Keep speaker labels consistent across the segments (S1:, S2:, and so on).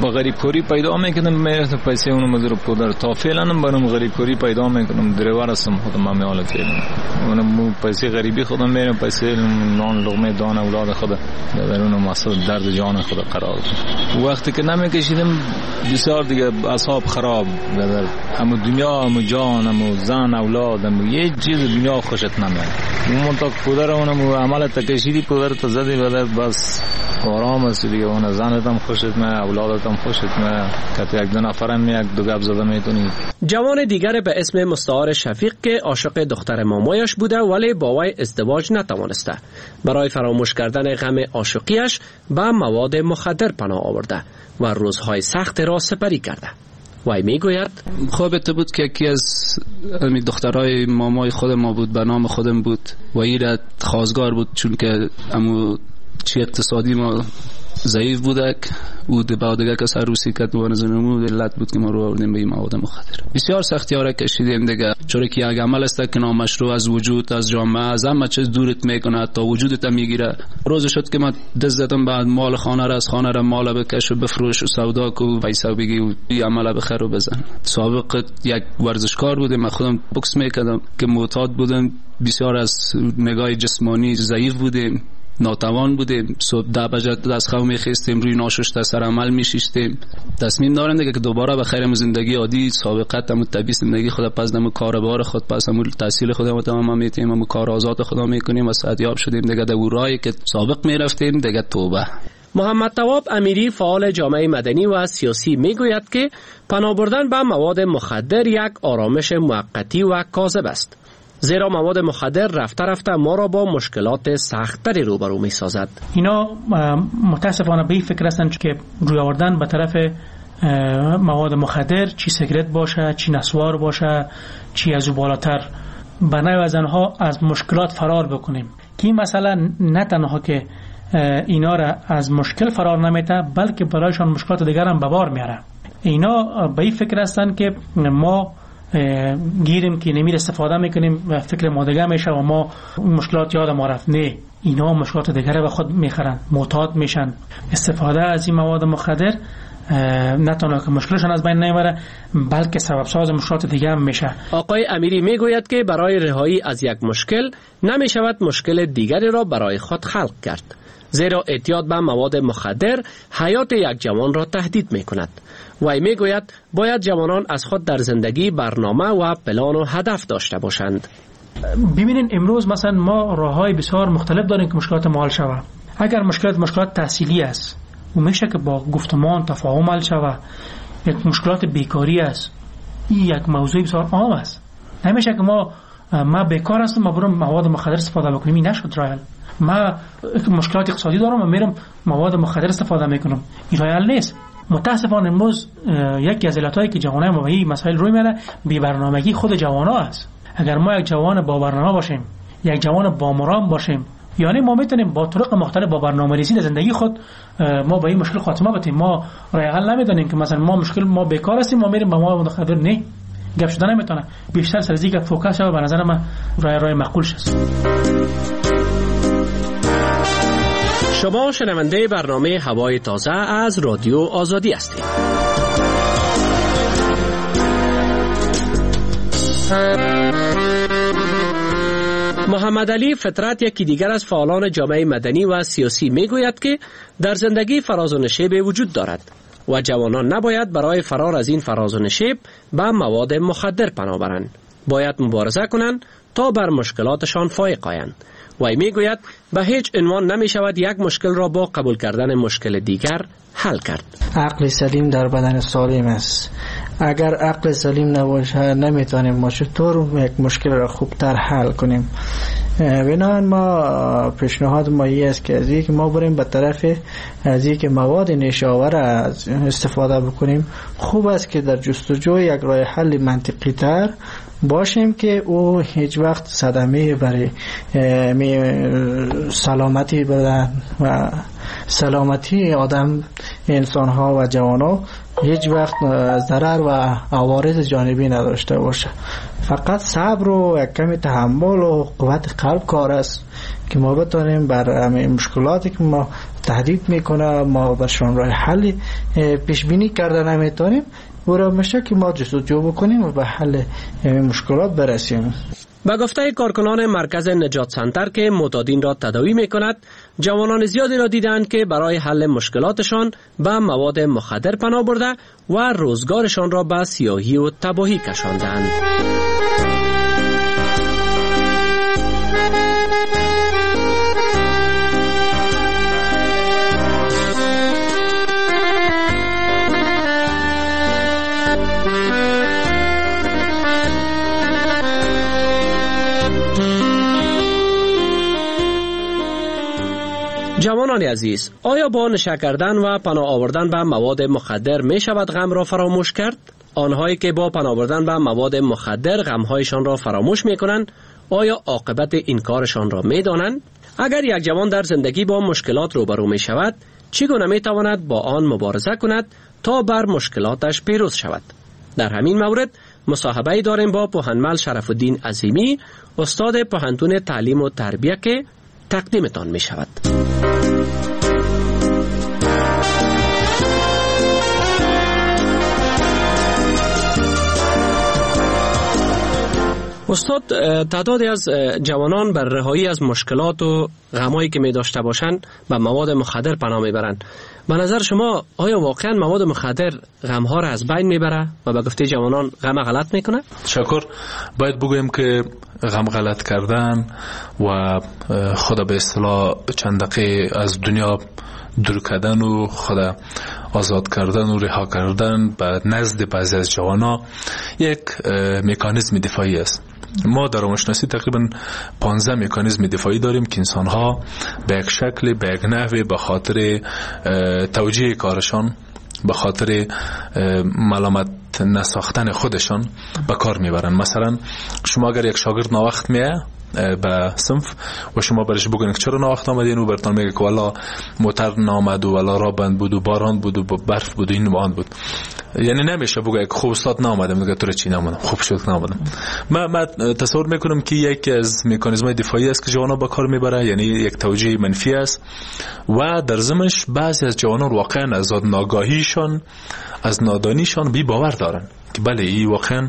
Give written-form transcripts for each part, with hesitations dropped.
S1: با غریبکاری پیدا میکنم، میرفتم پیسه اونو مزر پدر تا فعلا برام غریبکاری پیدا میکنم. دریور هستم خودم، من حال فعلا اونم پیسه غریبی خودم میرم، پیسه نان لقمه دان اولاد خودم در اون مسئله درد جان خود قرار دادم. وقتی که نمیکشیدم بسیار دیگه اعصاب خراب در همو دنیا، همو جان، همو زن اولاد، همو یه چیز دنیا خوشت نمیاد. اون تا پدر اونم عمل تکشیدی پدر تا زدی بدر بس آرام است دیگه. اون زنت هم خوشت میاد، اولادت هم خوشت میاد، که یک دو نفرم یک دو گپ زده میتونی.
S2: جوان دیگر به اسم مستعار شفیق که عاشق دختر مامایش بوده ولی با وی ازدواج نتوانسته، برای فراموش کردن غم عاشقیش به مواد مخدر پناه آورده و روزهای سخت را سپری کرده. وی میگوید
S3: خوابت بود که یکی از دخترای مامای خود ما بود، به نام خودم بود و این خواستگار بود، چون که امو چی اقتصادی ما ضعیف بوده او با دیگه کس روسی کد و نزنمو علت بود که ما رو آوردیم به این مواد مخدر. بسیار سختی ها را کشیدیم دیگه، چون که یک عمل است که نامشروع از وجود، از جامعه، از همه چیز دورت میکنه تا وجودت میگیره. روز شد که من دست زدم بعد مال خانه را از خانه را مال بکش و بفروش و سودا کو پیسه بگی و این عمل بخیر و بزن. سابق یک ورزشکار بودم، من خودم بوکس میکردم که معتاد بودم، بسیار از نگاه جسمانی ضعیف بودیم، ناتوان بودیم. صبح 10 بجه دست خواب میخیستیم، روی ناشسته سر عمل میشیشتیم. تصمیم دارم دیگه که دوباره به خیر زندگی عادی سابقت هم طبیعی زندگی خود پس دم کاربار خود پس هم تحصیل خودمون تمام میتیم، هم کار آزاد خدا میکنیم و صحتیاب شدیم دیگه. در راهی که سابق میرفتیم دیگه توبه.
S2: محمد تواب امیری فعال جامعه مدنی و سیاسی میگوید که پناه بردن به مواد مخدر یک آرامش موقتی و کاذب است، زیرا مواد مخدر رفته رفته ما را با مشکلات سخت‌تری روبرو می‌سازد.
S4: اینا متاسفانه به این فکر هستند که روی آوردن به طرف مواد مخدر، چی سیگرت باشه، چی نسوار باشه، چی از او بالاتر، به نوع از آنها از مشکلات فرار بکنیم. که این مسئله نه تنها که اینا را از مشکل فرار نمیته، بلکه برایشان مشکلات دیگر هم به بار میاره. اینا به این فکر هستند که ما گیریم که نمیر استفاده میکنیم و فکر ما دیگه میشه و ما مشکلات یاد ما رفت. نه، اینا مشکلات دیگره به خود میخرن، معتاد میشن. استفاده از این مواد مخدر نه تنها که مشکلشان از بین نمیبره بلکه سبب ساز مشکلات دیگه هم میشه.
S2: آقای امیری میگوید که برای رهایی از یک مشکل نمیشود مشکل دیگری را برای خود خلق کرد، زیرا اعتیاد به مواد مخدر حیات یک جوان را تهدید میکند. وی میگوید باید جوانان از خود در زندگی برنامه و پلان و هدف داشته باشند.
S4: ببینین امروز مثلا ما راههای بسیار مختلف داریم که مشکلات ما حل شود. اگر مشکلات تحصیلی است و میشه که با گفتمان تفاهم حل شود. یک مشکلات بیکاری است، این یک موضوع بسیار عام است. نمیشه که ما بیکار هستم ما برم مواد مخدر استفاده بکنیم، این نشد راه حل. ما مشکلات اقتصادی دارم و میرم مواد مخدر استفاده میکنم، این راه حل نیست. متاسفانه امروز یکی از علتایی که جوانای ما به این مسائل روی میاره بی برنامگی خود جوانا است. اگر ما یک جوان با برنامه باشیم، یک جوان با مرام باشیم، یعنی ما میتونیم با طرق مختلف با برنامه‌ریزی در زندگی خود ما به این مشکل خاتمه بدیم. ما راه حل نمیدونیم که مثلا ما بیکار هستیم ما میریم با ما مخدر، نه، گپ شدن نمیتونه. بیشتر سر از اینکه فوکس شود به نظر من راه معقول شست.
S2: شما شنونده برنامه هوای تازه از رادیو آزادی هستید. محمد علی فطرت یکی دیگر از فعالان جامعه مدنی و سیاسی میگوید که در زندگی فراز و نشیب وجود دارد و جوانان نباید برای فرار از این فراز و نشیب به مواد مخدر پناه برند. باید مبارزه کنند تا بر مشکلاتشان فائق آیند. وی میگوید به هیچ عنوان نمی شود یک مشکل را با قبول کردن مشکل دیگر حل کرد.
S5: عقل سلیم در بدن سالم است. اگر عقل سلیم نباشه نمیتونیم ما چطور یک مشکل را خوبتر حل کنیم. بنابراین ما پیشنهاد ما این است که از اینکه ما بریم به طرف از اینکه مواد نشاور استفاده بکنیم، خوب است که در جستجوی یک راه حل منطقی تر باشیم که او هیچ وقت صدمه برای سلامتی بدن و سلامتی آدم، انسان ها و جوان ها هیچ وقت ضرر و عوارض جانبی نداشته باشه. فقط صبر و یک کمی تحمل و قوت قلب کار است که ما بتونیم بر مشکلاتی که ما تهدید میکنه ما برشان راه حل پیش بینی کرده نمیتونیم و را میشه که ما جستجو بکنیم و به حل مشکلات برسیم.
S2: به گفته کارکنان مرکز نجات سنتر که معتادین را تداوی می کند، جوانان زیادی را دیدند که برای حل مشکلاتشان به مواد مخدر پناه برده و روزگارشان را به سیاهی و تباهی کشاندند. جوانان عزیز، آیا با نشه کردن و پناه آوردن به مواد مخدر می شود غم را فراموش کرد؟ آنهایی که با پناه آوردن به مواد مخدر غمهایشان را فراموش می کنند، آیا عاقبت این کارشان را می دانند؟ اگر یک جوان در زندگی با مشکلات روبرو می شود، چگونه می تواند با آن مبارزه کند تا بر مشکلاتش پیروز شود؟ در همین مورد مصاحبه داریم با پوهنمل شرف الدین عظیمی، استاد پوهنتون تعلیم و تربیه که تقدیمتان می شود. استاد، تعدادی از جوانان بر رهایی از مشکلات و غمایی که می داشته باشند به مواد مخدر پناه می برند. به نظر شما آیا واقعا مواد مخدر غمها را از بین می بره و به گفته جوانان غم غلط می کنه؟
S3: شکر. باید بگویم که غم غلط کردن و خود به اصطلاح چند دقیقه از دنیا دور کردن و خود آزاد کردن و رها کردن به نزد بعضی از جوانا یک مکانیزم دفاعی است. ما در روانشناسی تقریبا 15 مکانیزم دفاعی داریم که انسان‌ها به یک شکل، به یک نحوی به خاطر توجیه کارشان، به خاطر ملامت نساختن خودشان به کار میبرن. مثلا شما اگر یک شاگرد ناوقت میه به صنف و شما برش بگوین که چرا ناوقت آمدین و برتان میگه که والا موتر نامد و والا را بند بود و باران بود و برف بود و این و آن بود، یعنی نمیشه بگه که خوب استاد نامدم، میگه تو چی نامدم، خوب شد نامدم. من تصور میکنم که یکی از مکانیزم‌های دفاعی است که جوانا با کار میبره، یعنی یک توجیه منفی است و در ضمنش بعضی از جوانان واقعا از ناگاهیشان، از نادانیشان بی باور دارن که بله این واقعا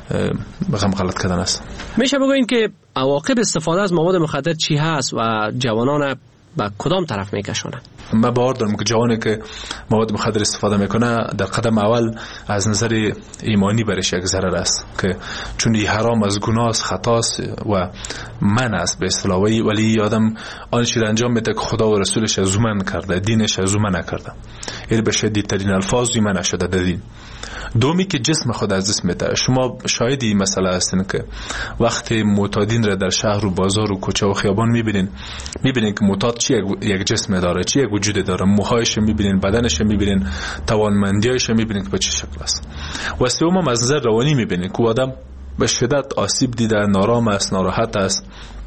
S3: غم غلط کردن است.
S2: میشه بگوین که عواقب استفاده از مواد مخدر چی هست و جوانان به کدام طرف میکشونه؟
S3: من باور دارم که جوانی که مواد مخدر استفاده میکنه در قدم اول از نظر ایمانی برش یک ضرر است، که چون این حرام از گناه است، خطاست و من است به اصطلاح، ولی آدم آن چیز انجام میده که خدا و رسولش از من کرده، دینش از من نکرده، یعنی به شدیدترین الفاظ من نشده در دین. دومی که جسم خود از دست میده. شما شاید این مسئله هستین که وقتی معتادین را در شهر و بازار و کوچه و خیابان میبینین که معتاد چی یک جسم داره، چی یک وجود داره، موهایش میبینین، بدنش میبینین، توانمندیایش میبینین که به چه شکل است. و سوم از نظر روانی میبینین که آدم به شدت آسیب دیده، نارام است، ناراحت است،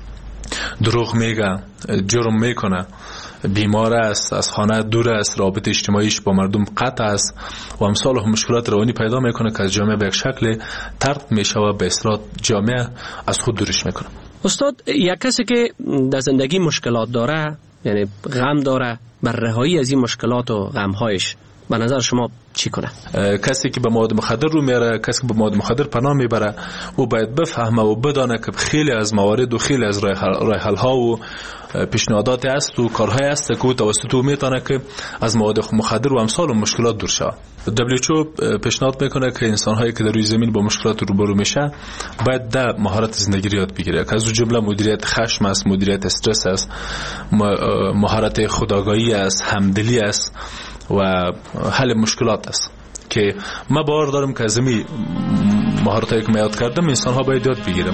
S3: دروغ میگه، جرم میکنه، بیمار است، از خانه دور است، رابطه اجتماعیش با مردم قطع است و امثال مشکلات روانی پیدا میکنه که از جامعه به یک شکل طرد میشه و به اصطلاح جامعه از خود دورش میکنه.
S2: استاد، یک کسی که در زندگی مشکلات داره، یعنی غم داره، بر رهایی از این مشکلات و غمهایش به نظر شما چی کنه؟
S3: کسی که به مواد مخدر رو میاره، کسی که به مواد مخدر پناه میبره، او باید بفهمه و بدانه که خیلی از موارد و خیلی از راه حل ها و پیشنهادات است و کارهای است که او توسط او میتونه که از مواد مخدر و امثال و مشکلات دور شه. WHO پیشنهاد میکنه که انسان هایی که در روی زمین با مشکلات روبرو میشه باید ده مهارت زندگی یاد بگیره که از اون جمله مدیریت خشم است، مدیریت استرس است، مهارت خودآگاهی است، همدلی است و حل مشکلات است، که من باور دارم که از این مهارتایی که من یاد کردم انسان ها باید یاد بگیرم.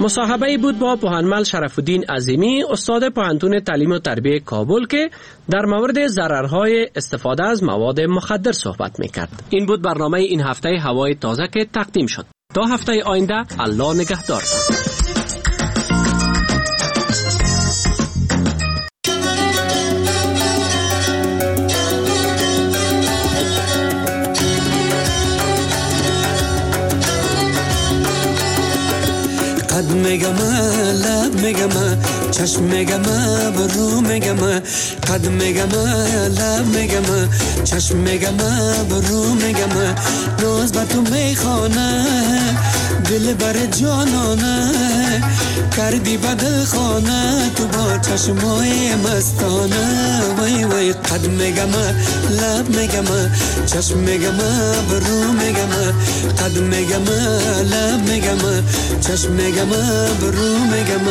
S2: مصاحبه بود با پوهنمل شرف الدین عظیمی استاد پوهنتون تعلیم و تربیه کابل که در مورد ضررهای استفاده از مواد مخدر صحبت میکرد. این بود برنامه این هفته هوای تازه که تقدیم شد. تا هفته آینده الله نگهدار.
S6: قد میگم لب میگم چشم میگم برو میگم قد میگم لب میگم چشم میگم برو میگم روز با تو میخوانه دل بر جانانه کردی بدل خانه تو با چشمای مستانه وای وای قد میگم لب میگم چشم میگم برو میگم قد میگم لب میگم چشم میگم برو میگم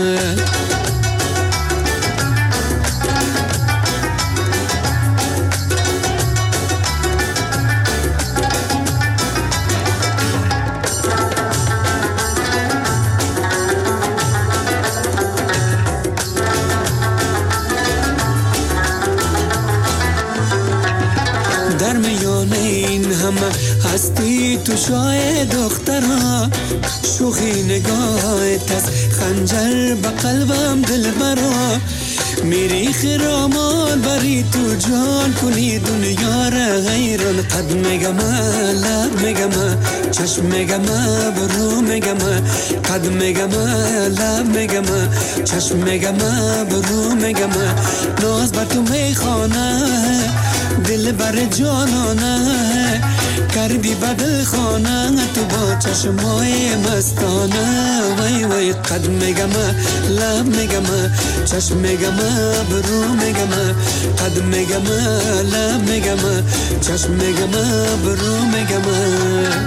S6: در میان این همه هستی تو شای دخترها شوخی نگاهت از خنجر به قلبم دل برا میری خرامان بری تو جان کنی دنیا را غیران قد میگم لب میگم چشم میگم برو میگم قد میگم لب میگم چشم میگم برو میگم ناز بر تو میخوانه دل بر جانانه کردی بدل خانه تو با چشمای مستانه وای وای قد میگم لب میگم چشم میگم برو میگم قد میگم لب میگم چشم میگم برو میگم